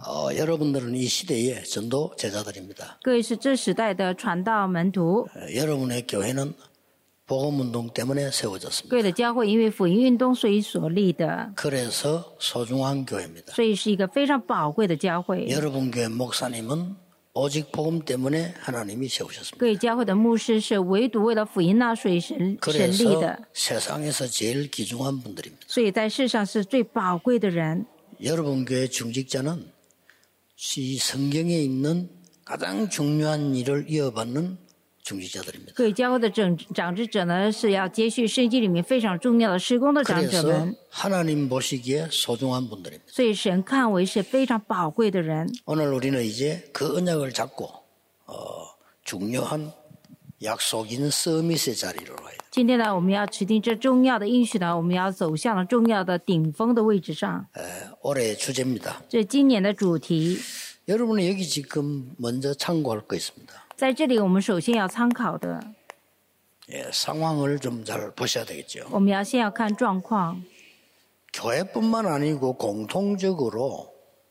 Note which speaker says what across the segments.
Speaker 1: 여러분들은 이 시대의 전도 제자들입니다.
Speaker 2: 各位是这时代的传道门徒，
Speaker 1: 여러분의 교회는 복음운동 때문에 세워졌습니다.
Speaker 2: 各位的教会因为福音运动所以所立的，
Speaker 1: 그래서 소중한 교회입니다.
Speaker 2: 所以是一个非常宝贵的教会。
Speaker 1: 여러분 교회 목사님은 오직 복음 때문에 하나님이 세우셨습니다.
Speaker 2: 各位教会的牧师是唯独为了福音所以神立
Speaker 1: 그래서
Speaker 2: 的，
Speaker 1: 세상에서 제일 귀중한 분들입니다.
Speaker 2: 所以在世上是最宝贵的人。
Speaker 1: 여러분 교회 중직자는 이 성경에 있는 가장 중요한 일을 이어받는 중직자들입니다.
Speaker 2: 各位教会的长治者呢，是要接续圣经里面非常重要的事工的长者
Speaker 1: 그래서
Speaker 2: 们，
Speaker 1: 하나님 보시기에 소중한 분들입니다.
Speaker 2: 所以神看为是非常宝贵的人。
Speaker 1: 오늘 우리는 이제 그 언약을 잡고 중요한 약속인 서밋의 자리로 가야 돼요.
Speaker 2: 今天呢，我们要持定这重要的应许呢，我们要走向了重要的顶峰的位置上。
Speaker 1: 올해의 주제입니다.
Speaker 2: 这是今年的主题。
Speaker 1: 여러분은 여기 지금 먼저 참고할 거 있습니다.
Speaker 2: 在这里，我们首先要参考的，
Speaker 1: 상황을 좀 잘 보셔야 되겠죠.
Speaker 2: 我们要先要看状况。
Speaker 1: 교회뿐만 아니고 공통적으로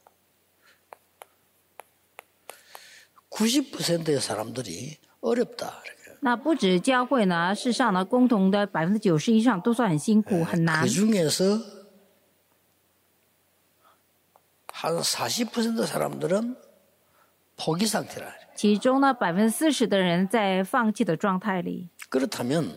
Speaker 1: 90%의 사람들이 어렵다. 이렇게.
Speaker 2: 那不止教会呢，事实上呢，共同的90%以上都算很辛苦、很难。
Speaker 1: 그 중에서 한 40% 사람들은 포기 상태라.
Speaker 2: 其中呢，40%的人在放弃的状态里。
Speaker 1: 그렇다면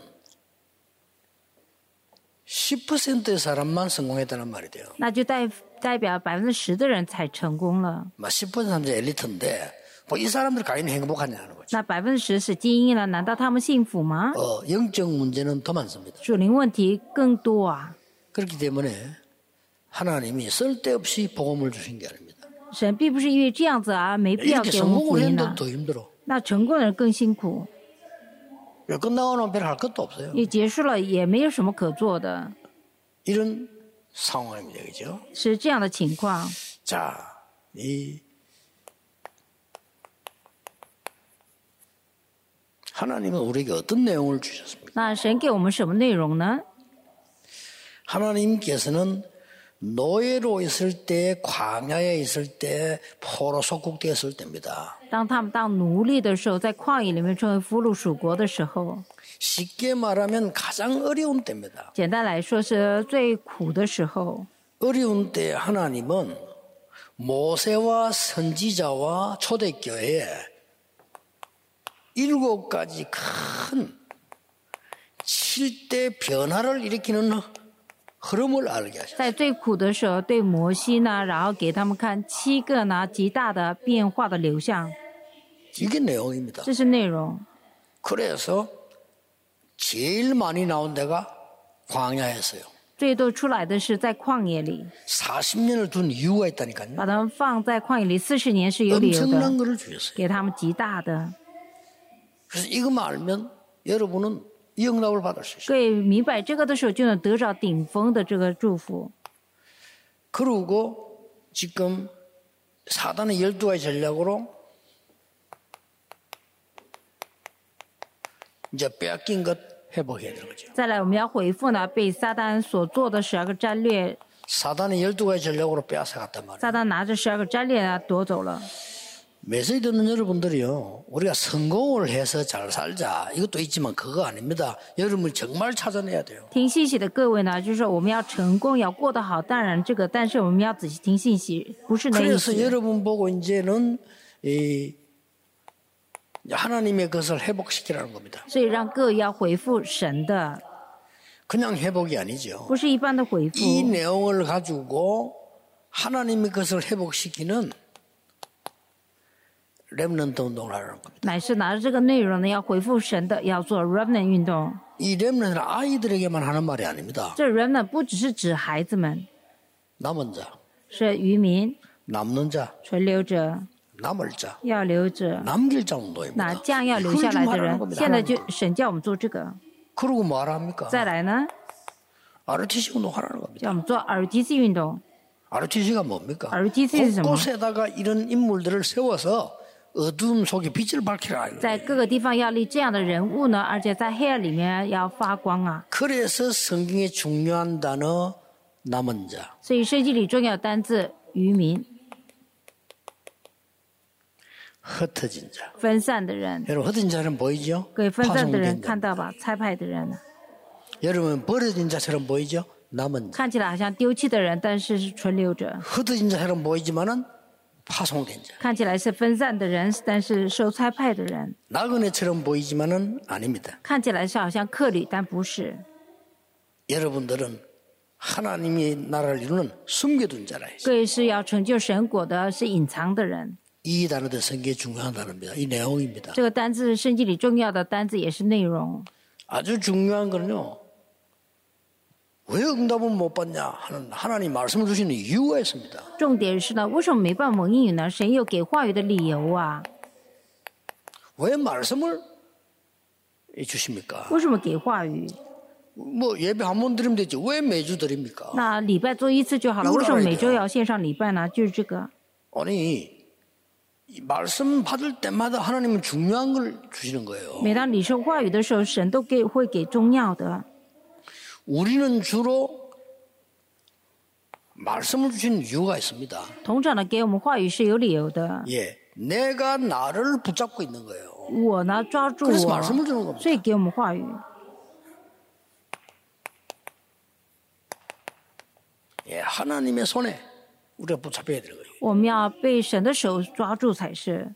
Speaker 1: 10%의 사람만 성공했다는 말이 돼요.
Speaker 2: 那就代表10%的人才成功了。
Speaker 1: 10% 사람들이 엘리트인데 뭐 이 사람들 과연 행복하냐는 거죠.
Speaker 2: 那10%是精英了，难道他们幸福吗？
Speaker 1: 영적 문제는 더 많습니다.
Speaker 2: 属灵问题更多啊！
Speaker 1: 그렇기 때문에 하나님이 쓸데없이 복음을 주신 게 아닙니다.
Speaker 2: 神并不是因为这样子啊，没必要
Speaker 1: 이렇게
Speaker 2: 给我们福
Speaker 1: 성공을
Speaker 2: 音
Speaker 1: 했는데
Speaker 2: 啊。
Speaker 1: 더 힘들어.
Speaker 2: 那成功的人更辛苦，
Speaker 1: 끝나고 나면 별로 할 것도 없어요.
Speaker 2: 也结束了，也没有什么可做的，
Speaker 1: 이런 상황입니다. 그죠?
Speaker 2: 是这样的情况。
Speaker 1: 자, 하나님은 우리에게 어떤 내용을 주셨습니까?
Speaker 2: 那神给我们什么内容呢？
Speaker 1: 하나님께서는 노예로 있을 때, 광야에 있을 때, 포로 속국되었을 때입니다.
Speaker 2: 当他们当奴隶的时候，在旷野里面成为俘虏属国的时候，
Speaker 1: 쉽게 말하면 가장 어려운 때입니다.
Speaker 2: 简单来说是最苦的时候。
Speaker 1: 어려운 때 하나님은 모세와 선지자와 초대교회에 7가지 큰 7대 변화를 일으키는 흐름을 알게 하셨어요.
Speaker 2: 在最苦的时候，对摩西呢，然后给他们看7个呢极大的变化的流向，
Speaker 1: 이게 내용입니다.
Speaker 2: 这是内容。
Speaker 1: 그래서 제일 많이 나온 데가 광야에서요.
Speaker 2: 最多出来的是在旷野里，
Speaker 1: 40년을 둔 이유가 있다니까요.
Speaker 2: 把他们放在旷野里40年是有理由
Speaker 1: 엄청난
Speaker 2: 的，
Speaker 1: 거를 주셨어요.
Speaker 2: 给他们极大的。
Speaker 1: 그래서 이것만 알면 여러분은 이 응답을 받을 수 있어요.
Speaker 2: 各位明白这个的时候，就能得着顶峰的这个祝福。
Speaker 1: 그리고 지금 사단의 12가지 전략으로 이제 빼앗긴 것 회복해야 되는 거죠.
Speaker 2: 再来，我们要回复呢被撒旦所做的12个战略，
Speaker 1: 사단의 12가지 전략으로 빼앗아 갔단 말이에요.
Speaker 2: 撒旦拿着12个战略呢夺走了。
Speaker 1: 메시지 듣는 여러분들이요. 우리가 성공을 해서 잘 살자. 이것도 있지만 그거 아닙니다. 여러분이 정말 찾아내야 돼요.
Speaker 2: 听信息的各位呢，就是说我们要成功，要过得好，当然这个，但是我们要仔细听信息，不是那意
Speaker 1: 그래서
Speaker 2: 思。
Speaker 1: 여러분 보고 이제는 하나님의 것을 회복시키라는 겁니다.
Speaker 2: 所以让各位要回复神的，
Speaker 1: 그냥 회복이 아니죠.
Speaker 2: 不是一般的回复。
Speaker 1: 이 내용을 가지고 하나님의 것을 회복시키는 렘넌트 운동을 하라는 겁니다.
Speaker 2: 乃是拿着这个内容呢，要回复神的，要做 remnant 运动。
Speaker 1: 이 렘넌트는 아이들에게만 하는 말이 아닙니다.
Speaker 2: 这 remnant 不只是指孩子们，
Speaker 1: 남은 자,
Speaker 2: 是渔民、
Speaker 1: 남는 자,
Speaker 2: 存留者、
Speaker 1: 남을 자,
Speaker 2: 要留者，
Speaker 1: 남길 자
Speaker 2: 那
Speaker 1: 운동입니다.
Speaker 2: 将要留下来的人，现在就神叫我们做这个。
Speaker 1: 그러고 뭐 하랍니까?
Speaker 2: 再来呢，
Speaker 1: RTC 운동하라는 겁니다.
Speaker 2: 叫我们做 RTC 运动。
Speaker 1: RTC가 뭡니까?
Speaker 2: RTC是什么？
Speaker 1: 곳곳에다가 이런 인물들을 세워서 어두움 속에 빛을 밝히라.
Speaker 2: 在各个地方要立这样的人物呢，而且在黑暗里面要发光啊。
Speaker 1: 그래서 성경의 중요한 단어 남은 자.
Speaker 2: 所以圣经里重要的单字渔民，
Speaker 1: 흩어진 자.
Speaker 2: 分散的人，
Speaker 1: 여러분 흩어진 자는 보이죠?
Speaker 2: 给分散的人
Speaker 1: 파송된
Speaker 2: 看
Speaker 1: 자.
Speaker 2: 到吧？差派的人
Speaker 1: 여러분 버려진 자처럼 보이죠? 남은 자.
Speaker 2: 看起来好像丢弃的人，但是是存留者；
Speaker 1: 흩어진 자처럼 보이지만은 파송된 자.
Speaker 2: 看起来是分散的人，但是受差派的人；
Speaker 1: 나그네처럼 보이지만은 아닙니다.
Speaker 2: 看起来是好像客旅，但不是。
Speaker 1: 여러분들은 하나님이 나라를 이루는 숨겨둔 자라 했어요.
Speaker 2: 各位是要成就神果的，是隐藏的人。
Speaker 1: 이 단어도 성경에 중요한 단어입니다. 이 내용입니다.
Speaker 2: 这个单字是圣经里重要的单字，也是内容。
Speaker 1: 아주 중요한 거는요. 왜 응답은 못 받냐 하는 하나님 말씀을 주시는 이유가 있습니다.
Speaker 2: 重点是呢，为什么没办法蒙应允呢？神有给话语的理由啊。
Speaker 1: 왜 말씀을 주십니까?
Speaker 2: 为什么给话语？
Speaker 1: 뭐 예배 한 번 드리면 되지 왜 매주 드립니까?
Speaker 2: 那礼拜做一次就好了，为什么每周要线上礼拜呢？就是这个。
Speaker 1: 아니 이 말씀 받을 때마다 하나님은 중요한 걸 주시는 거예요.
Speaker 2: 每当你受话语的时候，神都会给重要的。
Speaker 1: 우리는 주로 말씀을 주시는 이유가 있습니다.
Speaker 2: 同场呢，给我们话语是有理由的。
Speaker 1: 예, 내가 나를 붙잡고 있는 거예요.
Speaker 2: 我呢抓住
Speaker 1: 그래서
Speaker 2: 我，
Speaker 1: 말씀을 주는 겁니다.
Speaker 2: 所以给我们话语。
Speaker 1: 예, 하나님의 손에 우리가 붙잡혀야 되는 거예요.
Speaker 2: 我们要被神的手抓住才是。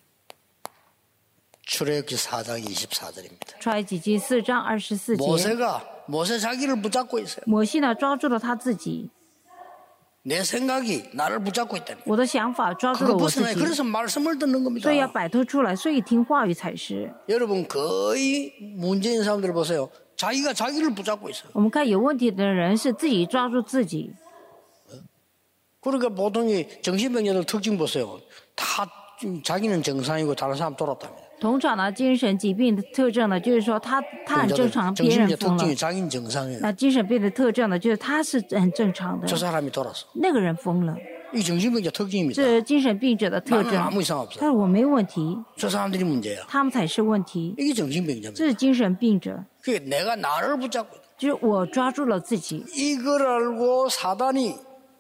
Speaker 1: 출애굽기 4장 24절입니다.
Speaker 2: 出埃及记4章24节，
Speaker 1: 모세 자기를 붙잡고 있어요.
Speaker 2: 摩西呢抓住了他自己，
Speaker 1: 내 생각이 나를 붙잡고 있다는 거예요.
Speaker 2: 我的想法抓住了
Speaker 1: 그거
Speaker 2: 我自
Speaker 1: 벗어나요.
Speaker 2: 己，
Speaker 1: 그래서 말씀을 듣는 겁니다.
Speaker 2: 所以要摆脱出来，所以听话语才是。
Speaker 1: 여러분 거의 문제인 사람들 보세요. 자기가 자기를 붙잡고 있어요.
Speaker 2: 我们看有问题的人是自己抓住自己，
Speaker 1: 그러니까 보통 이 정신병자들 특징 보세요. 다 자기는 정상이고 다른 사람 돌았답니다.
Speaker 2: 同场呢精神疾病的特征呢，就是说他很正常，别人
Speaker 1: 정신병자
Speaker 2: 疯了
Speaker 1: 특징이 。 자기는 정상이에요.
Speaker 2: 那精神病的特征呢，就是他是很正常的
Speaker 1: 저 ， 사람이 돌았어.
Speaker 2: 那个人疯了，
Speaker 1: 이 정신병자 특징입니다.
Speaker 2: 这是精神病者的特
Speaker 1: 나는
Speaker 2: 征。
Speaker 1: 아무 이상
Speaker 2: 但
Speaker 1: 없어.
Speaker 2: 是我没问题，
Speaker 1: 저 사람들이 문제야.
Speaker 2: 他们才是问题，
Speaker 1: 이게 정신병자입니다.
Speaker 2: 这是精神病者，
Speaker 1: 그게 내가 나를 붙잡고 있다.
Speaker 2: 就是我抓住了自己。
Speaker 1: 이걸 알고 사단이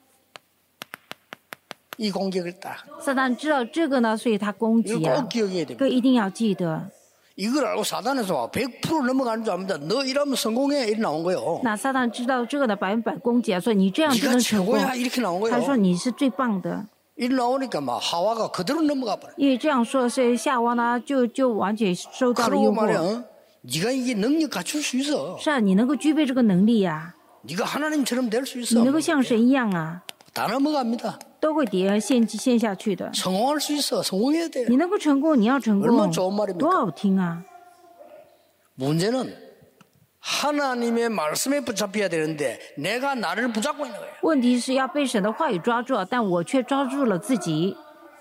Speaker 1: 이 공격을 딱
Speaker 2: 撒旦知道这个呢，所以他攻击
Speaker 1: 이걸
Speaker 2: 啊
Speaker 1: 꼭 ， 기억해야
Speaker 2: 这
Speaker 1: 됩니다.
Speaker 2: 个一定要记得。
Speaker 1: 이걸 알고 사단에서 100% 넘어가는 줄 압니다. 너 이러면 성공해 이렇게 나온 거예요.
Speaker 2: 那撒旦知道这个呢，100%攻击啊，说你这样就
Speaker 1: 네가
Speaker 2: 能成功。
Speaker 1: 최고야 이렇게 나온
Speaker 2: 他说
Speaker 1: 거예요.
Speaker 2: 你是最棒的，
Speaker 1: 이렇게 나오니까 막 하와가 그대로 넘어가 버려.
Speaker 2: 因为这样说，所以夏娃呢就完全受到了
Speaker 1: 그러고
Speaker 2: 诱
Speaker 1: 말이야.
Speaker 2: 惑。
Speaker 1: 네가 이게 능력 갖출 수 있어.
Speaker 2: 是啊，你能够具备这个能力呀、
Speaker 1: 네가 하나님처럼 될 수
Speaker 2: 你
Speaker 1: 있어.
Speaker 2: 能够像神一样啊，
Speaker 1: 다 넘어갑니다.
Speaker 2: 都会陷下去的。
Speaker 1: 성공할 수 있어. 성공해야 돼.
Speaker 2: 你能够成功，你要成
Speaker 1: 얼마나
Speaker 2: 功，
Speaker 1: 좋은 말입니까?
Speaker 2: 多好听啊！
Speaker 1: 문제는 하나님의 말씀에 붙잡혀야 되는데 내가 나를 붙잡고 있는 거예요.
Speaker 2: 问题是要被神的话语抓住，但我却抓住了自己。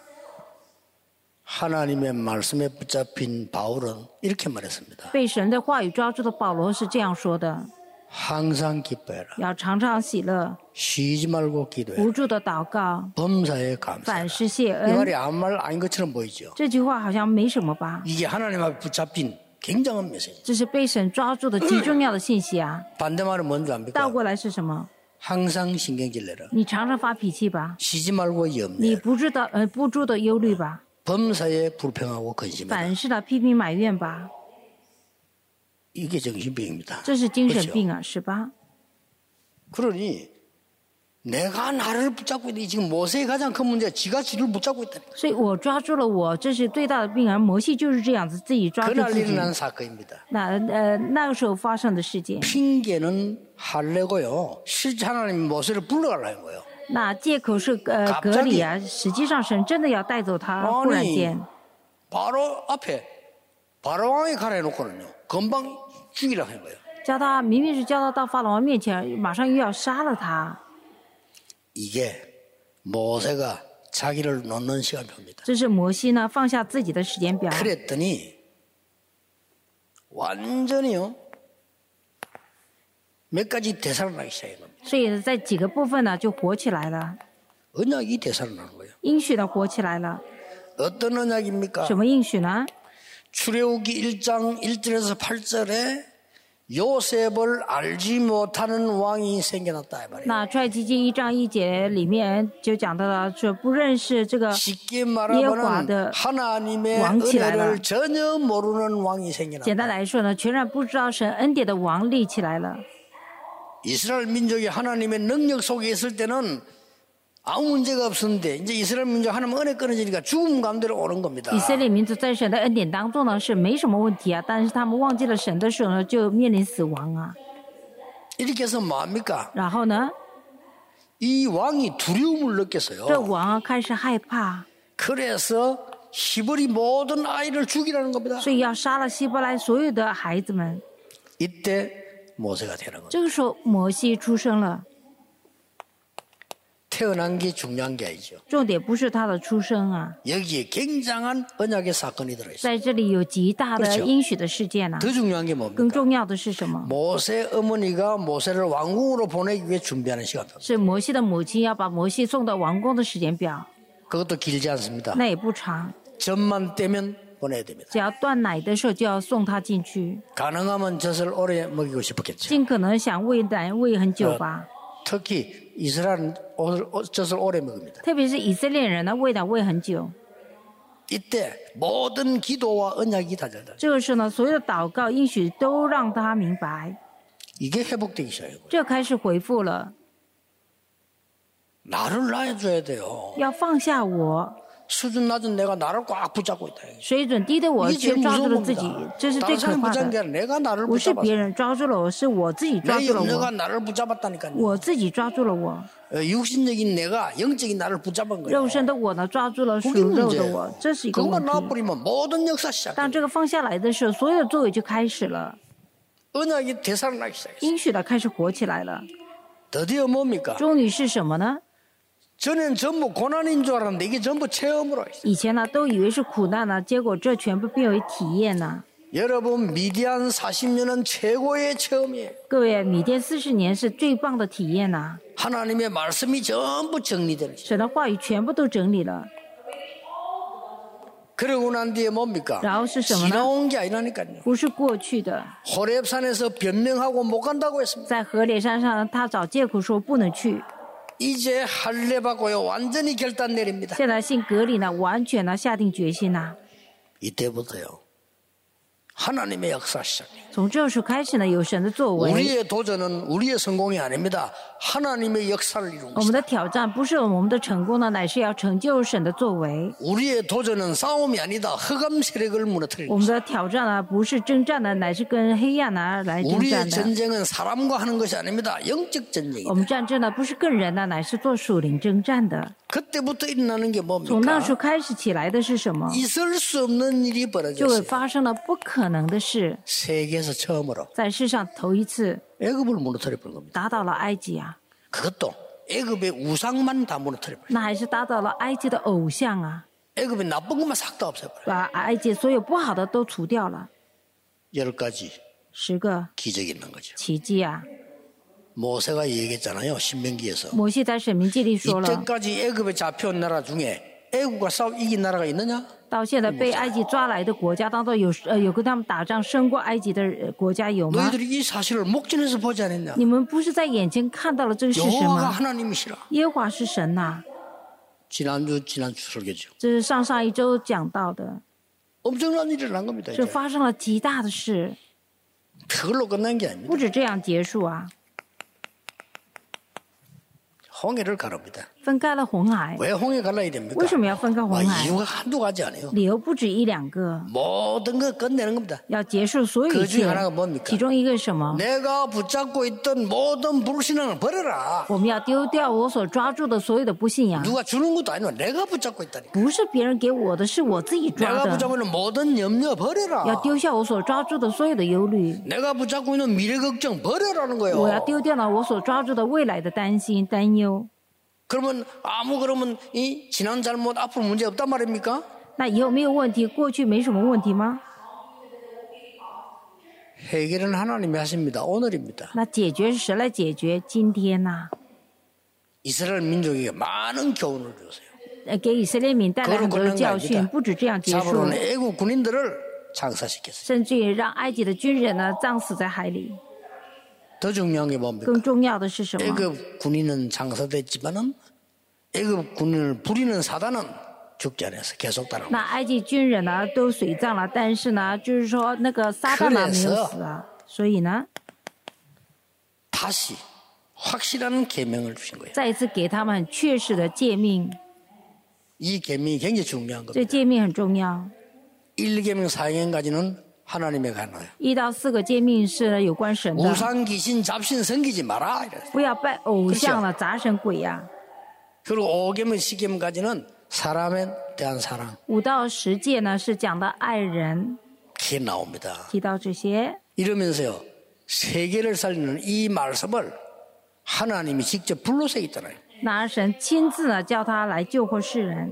Speaker 1: 하나님의 말씀에 붙잡힌 바울은 이렇게 말했습니다.
Speaker 2: 被神的话语抓住的保罗是这样说的：
Speaker 1: 항상 기뻐해라.
Speaker 2: 要常常喜乐，
Speaker 1: 쉬지 말고 기도해.
Speaker 2: 不住的祷告，
Speaker 1: 범사에 감사해라.
Speaker 2: 凡事谢
Speaker 1: 이
Speaker 2: 恩。
Speaker 1: 말이 아무 말 아닌 것처럼 보이죠.
Speaker 2: 这句话好像没什么吧？
Speaker 1: 이게 하나님 앞에 붙잡힌 굉장한 메시지.
Speaker 2: 这是被神抓住的极重要的信息啊！
Speaker 1: 반대말은 뭔지 압니까?
Speaker 2: 倒过来是什么？
Speaker 1: 항상 신경질 내라.
Speaker 2: 你常常发脾气吧，
Speaker 1: 쉬지 말고
Speaker 2: 你
Speaker 1: 염려.
Speaker 2: 不住的忧虑吧，
Speaker 1: 범사에 불평하고 근심해라.
Speaker 2: 凡事的批评埋怨吧，
Speaker 1: 이게 정신병입니다.
Speaker 2: 这是精神病啊，是吧？
Speaker 1: 그러니 내가 나를 붙잡고 있는 지금 모세의 가장 큰 문제가 지가 지를 붙잡고 있다는 거예요.
Speaker 2: 所以我抓住了我，这是最大的病。而摩西就是这样子，自己抓住
Speaker 1: 그날
Speaker 2: 自己。
Speaker 1: 일어난 사건입니다.
Speaker 2: 那个时候发生的事件，
Speaker 1: 핑계는 할례고요. 실제 하나님 모세를 불러가려는 거예요.
Speaker 2: 那借口是隔离啊，实际上神真的要带走他。忽然间，
Speaker 1: 바로 앞에 바로왕이 가라 해놓고는요. 금방 죽이라고 한 거예요.
Speaker 2: 叫他明明是叫他到法老王面前，马上又要杀了他。
Speaker 1: 이게 모세가 자기를 놓는 시간표입니다.
Speaker 2: 这是摩西呢放下自己的时间表。
Speaker 1: 그랬더니 완전히요. 몇 가지 되살아나기 시작한 겁니다.
Speaker 2: 所以在几个部分呢就活起来了，
Speaker 1: 언약이 되살아나는 거예요.
Speaker 2: 应许呢活起来了。
Speaker 1: 어떤 언약입니까?
Speaker 2: 什么应许呢？
Speaker 1: 출애굽기 1장 1절에서 8절에 요셉을 알지 못하는 왕이 생겨났다 이 말이에요.
Speaker 2: 那出埃及记1章1节里面就讲到了，说不认识这个
Speaker 1: 쉽게 말하면 하나님의 은혜를 전혀 모르는 왕이 생겨났다.
Speaker 2: 简单来说呢，全然不知道神恩典的王立起来了。
Speaker 1: 이스라엘 민족이 하나님의 능력 속에 있을 때는 아무 문제가 없었는데 이제 이스라엘 민족 하나님 은혜 끊어지니까 죽음 가운데로 오는 겁니다.
Speaker 2: 以色列民族在神的恩典当中呢是没什么问题啊，但是他们忘记了神的时候呢，就面临死亡啊。
Speaker 1: 이렇게 해서 뭐합니까?
Speaker 2: 然后呢，
Speaker 1: 이 왕이 두려움을
Speaker 2: 这
Speaker 1: 느꼈어요.
Speaker 2: 王啊开始害怕，
Speaker 1: 그래서 히브리 모든 아이를 죽이라는 겁니다.
Speaker 2: 所以要杀了希伯来所有的孩子们。
Speaker 1: 이때 모세가 되는 겁니다.
Speaker 2: 这个时候摩西出生了，
Speaker 1: 태어난 게 중요한 게 아니죠.
Speaker 2: 重点不是他的出生啊，
Speaker 1: 여기에 굉장한 언약의 사건이 들어있어요.
Speaker 2: 在这里有极大的应许的事件啊。
Speaker 1: 더 중요한 게
Speaker 2: 更
Speaker 1: 뭡니까?
Speaker 2: 重要的是什么？
Speaker 1: 모세 어머니가 모세를 왕궁으로 보내기 위해 준비하는 시간입니다.
Speaker 2: 是摩西的母亲要把摩西送到王宫的时间表，
Speaker 1: 그것도 길지 않습니다.
Speaker 2: 那也不长，
Speaker 1: 젖만 떼면 보내야 됩니다.
Speaker 2: 只要断奶的时候就要送他进去，
Speaker 1: 가능하면 젖을 오래 먹이고 싶었겠죠.
Speaker 2: 尽可能想喂奶喂很久吧。
Speaker 1: 특히 이스라엘은 젖을 오래 먹습니다.
Speaker 2: 特别是以色列人呢，喂奶喂很久。
Speaker 1: 이때 모든 기도와 언약이 다져다.
Speaker 2: 这个时候呢，所有的祷告应许都让他明白，
Speaker 1: 이게 회복되기 시작해요.
Speaker 2: 这开始回复了，
Speaker 1: 나를 놔줘야 돼요.
Speaker 2: 要放下我，
Speaker 1: 수준 낮은 내가 나를 꽉 붙잡고 있다.
Speaker 2: 水准低的我
Speaker 1: 이게
Speaker 2: 却
Speaker 1: 제일
Speaker 2: 抓住
Speaker 1: 무서운
Speaker 2: 了自己，
Speaker 1: 겁니다.
Speaker 2: 这是最
Speaker 1: 다른
Speaker 2: 可
Speaker 1: 사람이
Speaker 2: 怕
Speaker 1: 붙잡은 게
Speaker 2: 的。
Speaker 1: 아니라 내가 나를
Speaker 2: 不是别
Speaker 1: 붙잡았어.
Speaker 2: 人抓住了我，是我自己抓
Speaker 1: 내
Speaker 2: 住了
Speaker 1: 염려가
Speaker 2: 我，
Speaker 1: 나를 붙잡았다니까요.
Speaker 2: 我自己抓住了我。
Speaker 1: 육신적인 내가 영적인 나를 붙잡은 거예요.
Speaker 2: 肉身的我呢，抓住了属
Speaker 1: 그게
Speaker 2: 肉的
Speaker 1: 문제예요.
Speaker 2: 我，这是一个
Speaker 1: 그것만
Speaker 2: 问题。
Speaker 1: 놔버리면 모든 역사 시작해요.
Speaker 2: 当这个放下来的时候，所有的作为就开始了，
Speaker 1: 언약이 되살아나기 시작했어요.
Speaker 2: 应许的开始活起来了。
Speaker 1: 드디어 뭡니까?
Speaker 2: 终于是什么呢？
Speaker 1: 전엔 전부 고난인 줄 알았는데 이게 전부 체험으로 있어요.
Speaker 2: 以前呢都以为是苦难呢，结果这全部变为体验呢。
Speaker 1: 여러분 미디안 40년은 최고의 체험이에요.
Speaker 2: 各位，米甸40年是最棒的体验呐、
Speaker 1: 하나님의 말씀이 전부 정리되는 거예요.
Speaker 2: 神的话语全部都整理了，
Speaker 1: 그러고 난 뒤에 뭡니까?
Speaker 2: 然后是什么呢？
Speaker 1: 지나온 게 아니라니까요.
Speaker 2: 不是过去的，
Speaker 1: 호렙산에서 변명하고 못 간다고 했습니다.
Speaker 2: 在河烈山上他找借口说不能去。
Speaker 1: 이제 할례받고요 완전히 결단 내립니다.
Speaker 2: 现在信格里呢，完全呢下定决心呐、
Speaker 1: 이때부터요 하나님의 역사 시작해요.
Speaker 2: 从这时候开始呢，有神的作为。
Speaker 1: 우리의 도전은 우리의 성공이 아닙니다. 하나님의 역사를 이루는
Speaker 2: 我们
Speaker 1: 것입니다.
Speaker 2: 的挑战不是我们的成功呢，乃是要成就神的作为。
Speaker 1: 우리의 도전은 싸움이 아니다. 흑암 세력을 무너뜨리는
Speaker 2: 我们
Speaker 1: 것입니다.
Speaker 2: 的挑战呢，不是征战的，乃是跟黑暗呢来征
Speaker 1: 우리의
Speaker 2: 战的。
Speaker 1: 전쟁은 사람과 하는 것이 아닙니다. 영적
Speaker 2: 我
Speaker 1: 전쟁이다.
Speaker 2: 们战争呢，不是跟人呢，乃是做属灵征战的。
Speaker 1: 그때부터 일어나는 게
Speaker 2: 从那
Speaker 1: 뭡니까?
Speaker 2: 时候开始起来的是什么？
Speaker 1: 있을 수 없는 일이
Speaker 2: 就会
Speaker 1: 벌어졌어요.
Speaker 2: 发生了不可能的事，
Speaker 1: 세계에서 처음으로
Speaker 2: 在世上头一次
Speaker 1: 애굽을 무너뜨려 버린 겁니다.
Speaker 2: 打倒了埃及啊，
Speaker 1: 그것도 애굽의 우상만 다 무너뜨려 버려요.
Speaker 2: 那还是打倒了埃及的偶像啊，
Speaker 1: 애굽의 나쁜 것만 싹 다 없애버려요.
Speaker 2: 把埃及所有不好的都除掉了，
Speaker 1: 10가지
Speaker 2: 10个
Speaker 1: 기적이 있는 거죠.
Speaker 2: 奇迹啊！
Speaker 1: 모세가 얘기했잖아요. 신명기에서.
Speaker 2: 摩西在《申命记》里说了，
Speaker 1: 이때까지 애굽에 잡혀온 나라 중에 애굽과 싸워 이긴 나라가 있느냐?
Speaker 2: 到现在被埃及抓来的国家当中有跟他们打仗胜过埃及的国家有吗？
Speaker 1: 너희들이 이 사실을 목전에서 보지 않았냐?
Speaker 2: 你们不是在眼前看到了这个事实
Speaker 1: 여호와가
Speaker 2: 吗？
Speaker 1: 하나님이시라.
Speaker 2: 耶和华是神呐、
Speaker 1: 지난주 설교죠.
Speaker 2: 这是上一周讲到的，
Speaker 1: 엄청난 일이 일어난 겁니다.
Speaker 2: 这
Speaker 1: 이제.
Speaker 2: 发生了极大的事，
Speaker 1: 그걸로 끝난 게 아닙니다.
Speaker 2: 不止这样结束啊，
Speaker 1: 홍해를 가릅니다.
Speaker 2: 分开了红海。
Speaker 1: 왜 홍해 갈라야 됩니까?
Speaker 2: 为什么要分开红
Speaker 1: 와,
Speaker 2: 海？
Speaker 1: 이유가 한두 가지 아니에요.
Speaker 2: 理由不止一两个，
Speaker 1: 모든 걸 끝내는 겁니다.
Speaker 2: 要结束所有一
Speaker 1: 그 중에
Speaker 2: 切
Speaker 1: 하나가 。 뭡니까?
Speaker 2: 其中一个是什么？
Speaker 1: 내가 붙잡고 있던 모든 불신앙을 버려라.
Speaker 2: 我们要丢掉我所抓住的所有的不信仰，
Speaker 1: 누가 주는 것도 아니고 내가 붙잡고 있다니까.
Speaker 2: 不是别人给我的，是我自己抓
Speaker 1: 내가
Speaker 2: 的。
Speaker 1: 붙잡고 있는 모든 염려 버려라.
Speaker 2: 要丢下我所抓住的所有的忧虑，
Speaker 1: 내가 붙잡고 있는 미래 걱정 버려라는 거예요.
Speaker 2: 我要丢掉了我所抓住的未来的担心、担忧。
Speaker 1: 그러면 그러면 이 지난 잘못 앞으로 문제 없단 말입니까?
Speaker 2: 那以后没有问题，过去没什么问题吗？
Speaker 1: 해결은 하나님이 하십니다. 오늘입니다.
Speaker 2: 那解决是谁来解决？今天呐、
Speaker 1: 이스라엘 민족에게 많은 교훈을 줬어요.
Speaker 2: 给以色列民带来很多的教
Speaker 1: 그걸로
Speaker 2: 训，
Speaker 1: 끝난 게
Speaker 2: 不止这样结束
Speaker 1: 잡으러온 ， 애국 군인들을 장사시켰어요.
Speaker 2: 甚至于让埃及的军人呢葬死在海里。
Speaker 1: 더 중요한 게 뭡니까?
Speaker 2: 更重要的是什么？
Speaker 1: 애굽 군인은 장사됐지만은 애굽 군인을 부리는 사단은 죽지 않았어. 계속 따라오고.
Speaker 2: 那埃及军人呢都水葬了，但是呢，就是说那个撒旦呢没有死啊，所以呢，
Speaker 1: 다시 확실한 계명을 주신 거예요.
Speaker 2: 再一次给他们很确实的诫命，
Speaker 1: 이 계명이 굉장히 중요한
Speaker 2: 这
Speaker 1: 겁니다.
Speaker 2: 诫命很重要。
Speaker 1: 1계명 4계명까지는 하나님의 관하예요.
Speaker 2: 1到4个诫命是呢有关神的，
Speaker 1: 우상, 귀신, 잡신 섬기지 마라. 이랬어요.
Speaker 2: 不要拜偶像了，杂神鬼呀、
Speaker 1: 그리고 5계명, 10계명까지는 사람에 대한 사랑.
Speaker 2: 5到10诫呢是讲的爱人，
Speaker 1: 그게 나옵니다.
Speaker 2: 提到这些，
Speaker 1: 이러면서요. 세계를 살리는 이 말씀을 하나님이 직접 불러서 있잖아요.
Speaker 2: 那神亲自呢叫他来救活世人，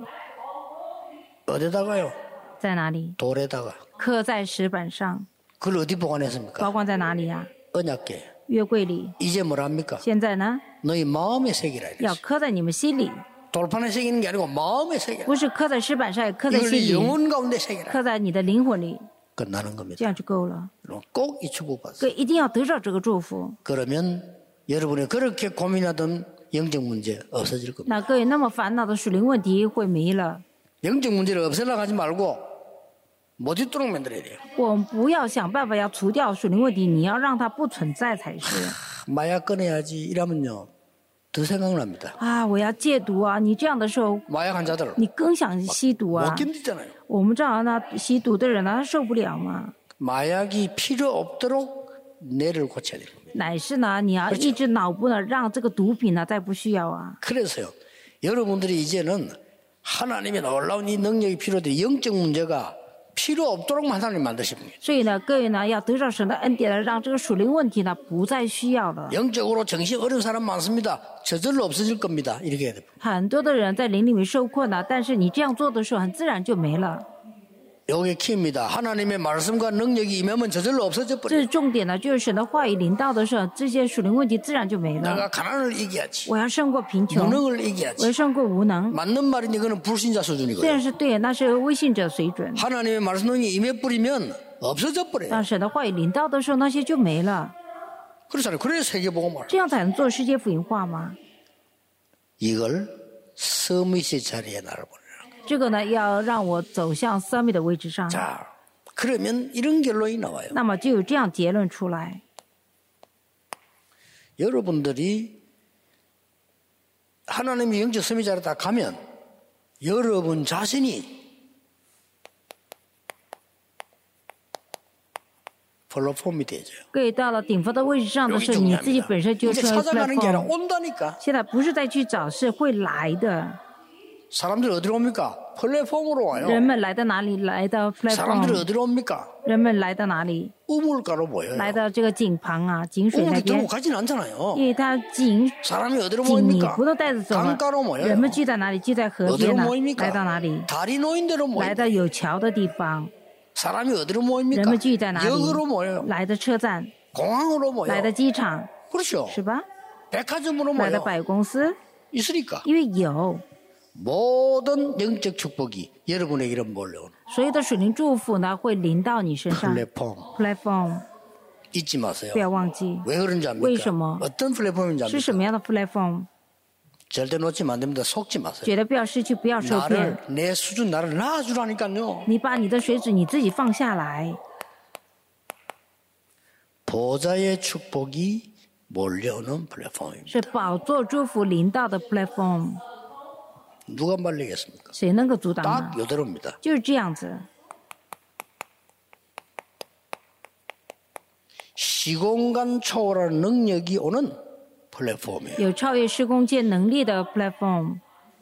Speaker 1: 어디다가요?
Speaker 2: 在哪里？
Speaker 1: 돌에다가.
Speaker 2: 刻在石板上，
Speaker 1: 그걸 어디 보관했습니까?
Speaker 2: 保管在哪里呀、
Speaker 1: 언약궤.
Speaker 2: 约柜里。
Speaker 1: 이제 뭐랍니까?
Speaker 2: 现在呢，
Speaker 1: 너희 마음의 세계라
Speaker 2: 要
Speaker 1: 이랬어요.
Speaker 2: 刻在你们心里，
Speaker 1: 돌판에 새기는 게 아니고 마음의 세계라.
Speaker 2: 不是刻在石板上，也刻在
Speaker 1: 이걸
Speaker 2: 心
Speaker 1: 네
Speaker 2: 里，
Speaker 1: 영혼 가운데 새겨라.
Speaker 2: 刻在你的灵魂里，
Speaker 1: 끝나는
Speaker 2: 这
Speaker 1: 겁니다.
Speaker 2: 样就够了。
Speaker 1: 꼭 이 축복 받으세요.
Speaker 2: 各位一定要得到这个祝福。
Speaker 1: 그러면 여러분이 그렇게 고민하던 영적 문제 없어질 겁니다.
Speaker 2: 那各位那么烦恼的属灵问题会没了。
Speaker 1: 영적 문제를 없애려고 하지 말고 못 있도록 만들어야 돼요.
Speaker 2: 我们不要想办法要除掉属灵问题，你要让它不存在才是。
Speaker 1: 마약 꺼내야지 이러면요. 더 생각납니다.
Speaker 2: 啊，我要戒毒啊！你这样的时候，
Speaker 1: 마약 환자들
Speaker 2: 你更想吸毒啊
Speaker 1: 못 ！ 견디잖아요.
Speaker 2: 我们知道那吸毒的人呢，他受不了嘛。
Speaker 1: 마약이 필요 없도록 뇌를 고쳐야 돼요.
Speaker 2: 乃是呢，你要抑制脑部呢，让这个毒品呢再不需要啊。
Speaker 1: 그래서요. 여러분들이 이제는 하나님의 놀라운 이 능력이 필요돼 영적 문제가 필요 없도록만 하나님 만드신 분이에요.
Speaker 2: 所以呢，各位呢要得到神的恩典呢，让这个属灵问题呢不再需要了。
Speaker 1: 영적으로 정신 어려운 사람 많습니다. 저절로 없어질 겁니다. 이렇게 해야 돼요.
Speaker 2: 很多的人在灵里面受困了，但是你这样做的时候，很自然就没了。
Speaker 1: 요게 키입니다. 하나님의 말씀과 능력이 임하면 저절로 없어져
Speaker 2: 这
Speaker 1: 버려요.
Speaker 2: 是重点呢，就是神的话语临到的时候，这些属灵问题自然就没了。
Speaker 1: 내가 가난을 이겨야지.
Speaker 2: 我要胜过贫穷，
Speaker 1: 무능을
Speaker 2: 我
Speaker 1: 이겨야지.
Speaker 2: 要胜过无能。
Speaker 1: 맞는 말인데 그거는 불신자
Speaker 2: 虽然
Speaker 1: 수준이고요.
Speaker 2: 是对，那是微信者水准。
Speaker 1: 하나님의 말씀 능력이 임해버리면 없어져 버려요.
Speaker 2: 当神的话语临到的时候，那些就没了。
Speaker 1: 그렇잖아요. 그래서 세계복음을.
Speaker 2: 这样才能做世界福音化吗？
Speaker 1: 이걸 서밋의 자리에 나를 보내라.
Speaker 2: 这个呢，要让我走向 summit 的位置上。
Speaker 1: 자, 그러면 이런 결론이 나와요.
Speaker 2: 那么就有这样结论出来。
Speaker 1: 여러분들이 하나님의 영적 서밋 자리에 딱 가면 여러분 자신이 플랫폼이 되죠.
Speaker 2: 各位到了顶峰的位置上的
Speaker 1: 여기
Speaker 2: 时候，你自己
Speaker 1: 중요합니다.
Speaker 2: 本身就
Speaker 1: 이제
Speaker 2: 成为
Speaker 1: 찾아가는 게 아니라
Speaker 2: platform。
Speaker 1: 온다니까.
Speaker 2: 现在不是再去找，是会来的。
Speaker 1: 사람들이 어디로 옵니까? 플랫폼으로 와요.
Speaker 2: 人们来到哪里？来到
Speaker 1: 사람들이
Speaker 2: platform。
Speaker 1: 어디로 옵니까?
Speaker 2: 人们来到哪里？
Speaker 1: 우물가로 모여요.
Speaker 2: 来到这个井旁啊，井水那
Speaker 1: 우물에
Speaker 2: 边
Speaker 1: 들고 。 가진 않잖아요.
Speaker 2: 因为它井
Speaker 1: 사람이 어디로
Speaker 2: 井你
Speaker 1: 모입니까?
Speaker 2: 不能带着走嘛
Speaker 1: 강가로 모여요.
Speaker 2: 人们聚在哪里？聚在河
Speaker 1: 어디로
Speaker 2: 边呢？
Speaker 1: 모입니까?
Speaker 2: 来到哪里？
Speaker 1: 다리 놓인 데로
Speaker 2: 来
Speaker 1: 모여요.
Speaker 2: 到有桥的地方。
Speaker 1: 사람이 어디로
Speaker 2: 人
Speaker 1: 모입니까?
Speaker 2: 们聚在哪里？
Speaker 1: 역으로 모여요.
Speaker 2: 来的车站，
Speaker 1: 공항으로
Speaker 2: 来
Speaker 1: 모여요.
Speaker 2: 的机场，
Speaker 1: 그렇죠.
Speaker 2: 是吧？
Speaker 1: 백화점으로
Speaker 2: 来的
Speaker 1: 모여요.
Speaker 2: 百货公司，
Speaker 1: 있으니까
Speaker 2: 因为有
Speaker 1: 모든 영적 축복이 여러분에게로 몰려오는
Speaker 2: 所有的属灵祝福呢，会临到你身上。
Speaker 1: 플랫폼
Speaker 2: platform
Speaker 1: 잊지 마세요.
Speaker 2: 不要忘记
Speaker 1: 왜 그런지
Speaker 2: 为
Speaker 1: 압니까?
Speaker 2: 什么？
Speaker 1: 어떤 플랫폼인지
Speaker 2: 是什
Speaker 1: 압니까?
Speaker 2: 么样的 platform，
Speaker 1: 절대 놓치면 안 됩니다. 속지 마세요.
Speaker 2: 绝对不要失去，不要受骗
Speaker 1: 나를 。 내 수준 나를 낳아주라니까요.
Speaker 2: 你把你的水准你自己放下来，
Speaker 1: 보좌의 축복이 몰려오는 플랫폼입니다.
Speaker 2: 是宝座祝福临到的 platform，
Speaker 1: 누가 말리겠습니까?
Speaker 2: 谁能够阻挡呢
Speaker 1: 딱 ？ 요대로입니다.
Speaker 2: 就是这样子。
Speaker 1: 시공간 초월한 능력이 오는 플랫폼이에요.
Speaker 2: 有超越时空间能力的 platform，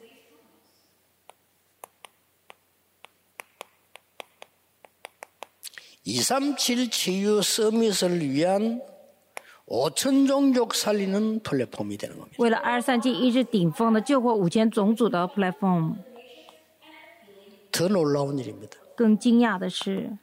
Speaker 1: 237 치유 서밋을 위한 5천 종족 살리는 플랫폼이 되는 겁니다.
Speaker 2: 为了237医治顶峰的救活5000种族的 platform。
Speaker 1: 더 놀라운 일입니다.
Speaker 2: 更惊讶的是，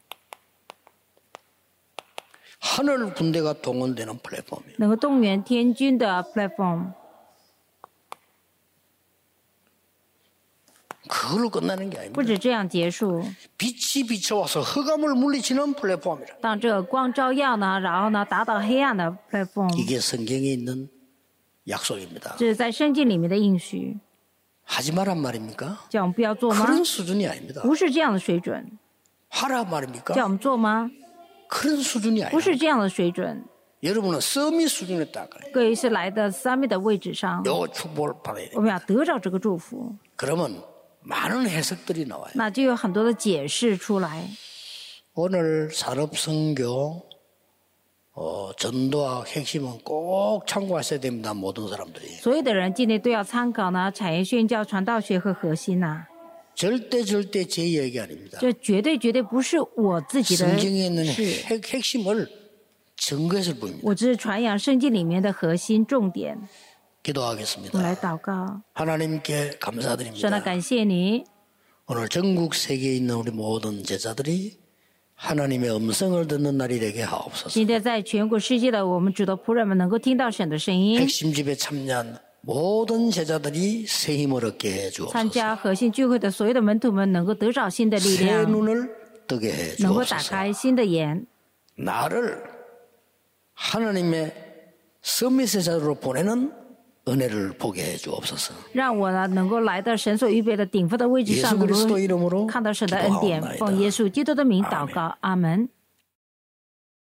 Speaker 1: 하늘 군대가 동원되는 플랫폼이에요.
Speaker 2: 能够动员天军的 platform。
Speaker 1: 그걸로 끝나는 게
Speaker 2: 不
Speaker 1: 아닙니다.
Speaker 2: 止这样结束。
Speaker 1: 빛이 비춰와서 흑암을 물리치는 플랫폼이라.
Speaker 2: 当这个光照耀呢，然后呢，打倒黑暗的 platform，
Speaker 1: 이게 성경에 있는 약속입니다.
Speaker 2: 这是在圣经里面的应许。
Speaker 1: 하지 말란 말입니까?
Speaker 2: 叫我们不要做吗？
Speaker 1: 그런 수준이 아닙니다.
Speaker 2: 不是这样的水准。
Speaker 1: 하라 말입니까?
Speaker 2: 叫我们做吗？
Speaker 1: 그런 수준이
Speaker 2: 不
Speaker 1: 아니에요.
Speaker 2: 是这样的水准。
Speaker 1: 여러분은 서밋 수준에 딱 가요.
Speaker 2: 各位是来的 summit 的位置上，
Speaker 1: 요 축복을 받아야 돼요.
Speaker 2: 我们要得着这个祝福，
Speaker 1: 그러면 많은 해석들이 나와요.
Speaker 2: 那就有很多的解释出来。
Speaker 1: 오늘 산업선교 전도학 핵심은 꼭 참고하셔야 됩니다. 모든 사람들이.
Speaker 2: 所有的人今天都要参考呢，产业宣教、传道学和核心呐、
Speaker 1: 절대 제 얘기 아닙니다.
Speaker 2: 这绝对不是我自己的
Speaker 1: 성경에 있는
Speaker 2: 事，
Speaker 1: 핵심을 증거해서 보입니다.
Speaker 2: 我只是传扬圣经里面的核心重点。
Speaker 1: 기도하겠습니다.
Speaker 2: 我们来祷告，
Speaker 1: 하나님께
Speaker 2: 神啊，
Speaker 1: 감사드립니다.
Speaker 2: 感谢你，
Speaker 1: 오늘 전국 세계에 있는 우리 모든 제자들이 하나님의 음성을 듣는 날이 되게 하옵소서.
Speaker 2: 今天在全国世界的我们主的仆人们能够听到神的声音，
Speaker 1: 핵심 집에 참여한 모든 제자들이 새 힘을 얻게 해
Speaker 2: 参
Speaker 1: 주옵소서.
Speaker 2: 加核心聚会的所有的门徒们能够得着新的力
Speaker 1: 새
Speaker 2: 量，
Speaker 1: 눈을 뜨게 해
Speaker 2: 能够打
Speaker 1: 주옵소서.
Speaker 2: 开新的眼，
Speaker 1: 나를 하나님의 서밋세자로 보내는 은혜를 보게 해 주옵소서.
Speaker 2: 让我呢能够来到神所预备的顶峰的位置
Speaker 1: 예수
Speaker 2: 上，能
Speaker 1: 그리스도
Speaker 2: 够
Speaker 1: 이름으로
Speaker 2: 看到神的恩典。
Speaker 1: 기도하옵나이다.
Speaker 2: 奉耶稣基督的名祷告，阿门。